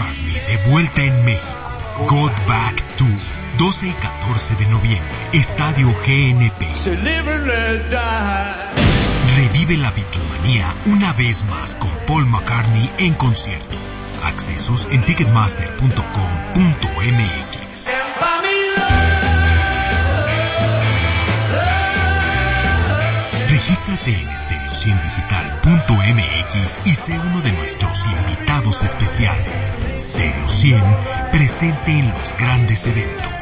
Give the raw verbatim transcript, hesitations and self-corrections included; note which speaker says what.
Speaker 1: McCartney de vuelta en México. Got Back Tour, doce y catorce de noviembre, Estadio G N P. Revive la Beatlemanía una vez más con Paul McCartney en concierto. Accesos en ticketmaster punto com punto m x. Regístrate en stereo cien digital punto m x y sé uno de nuestros invitados especiales. Stereo cien, presente en los grandes eventos.